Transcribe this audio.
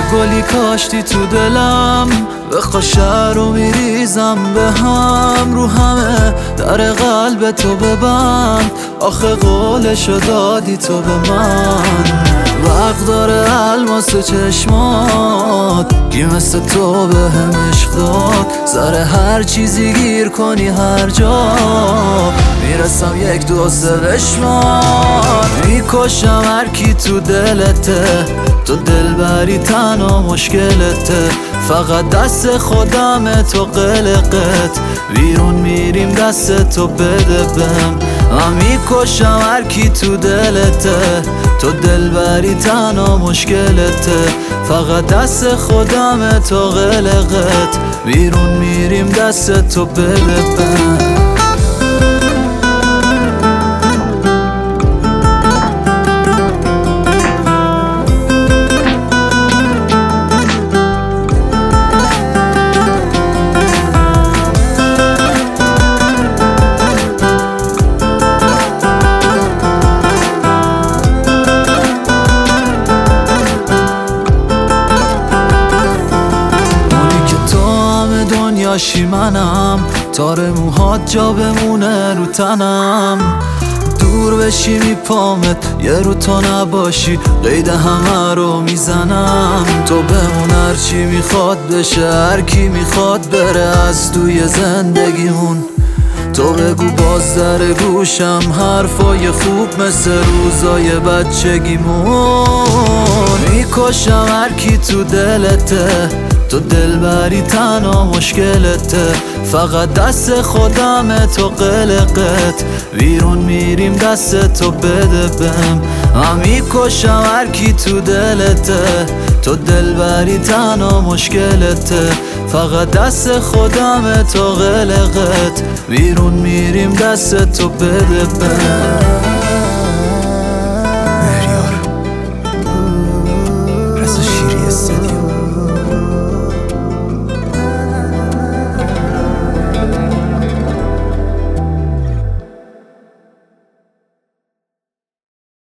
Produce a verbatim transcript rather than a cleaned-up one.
گلی کاشتی تو دلم، بخوا شهر رو میریزم به هم، رو همه در قلب تو ببند، آخه قولشو دادی تو به من. وقت داره الماس چشمات، کی مثل تو به هم عشق داد، سر هر چیزی گیر کنی هر جا، میرسم یک دو سه بشمار. میکشم هر کی تو دلته، تو دلبری تنها مشکلته، فقط دست خودم تو قلقت، بیرون میریم دست تو بده بهم. من میکشم هر کی تو دلته، تو دلبری تنها مشکلته، فقط دست خودم تو قلقت، بیرون میریم دست تو بده بهم. دنیاشی منم، تار موهات جا بمونه رو تنم، دور بشی میپامت یه رو تو نباشی، قید همه رو میزنم. تو بمون هرچی میخواد بشه، هر کی میخواد بره از توی زندگیمون، تو بگو باز در گوشم حرفای خوب مثل روزای بچگیمون. میکشم هر کی تو دلته، تو دلبری تنها مشکلته، فقط دست خودم تو قلقت، بیرون میریم دست تو بده بهم. من میکشم هر کی تو دلته، تو دلبری تنها مشکلته، فقط دست خودم تو قلقت، بیرون میریم دست تو بده بهم.